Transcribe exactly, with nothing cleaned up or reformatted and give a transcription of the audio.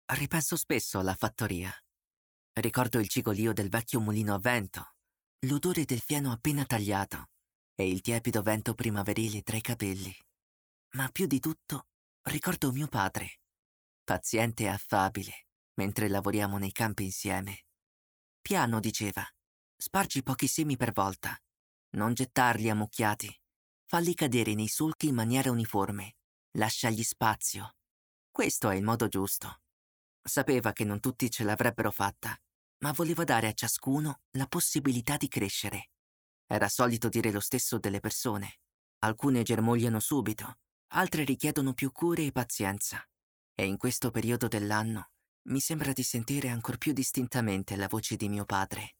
Ripenso spesso alla fattoria. Ricordo il cigolio del vecchio mulino a vento, l'odore del fieno appena tagliato e il tiepido vento primaverile tra i capelli. Ma più di tutto ricordo mio padre, paziente e affabile, mentre lavoriamo nei campi insieme. Piano, diceva, spargi pochi semi per volta, non gettarli ammucchiati, falli cadere nei solchi in maniera uniforme, lasciagli spazio. Questo è il modo giusto. Sapeva che non tutti ce l'avrebbero fatta, ma voleva dare a ciascuno la possibilità di crescere. Era solito dire lo stesso delle persone. Alcune germogliano subito, altre richiedono più cure e pazienza. E in questo periodo dell'anno mi sembra di sentire ancor più distintamente la voce di mio padre.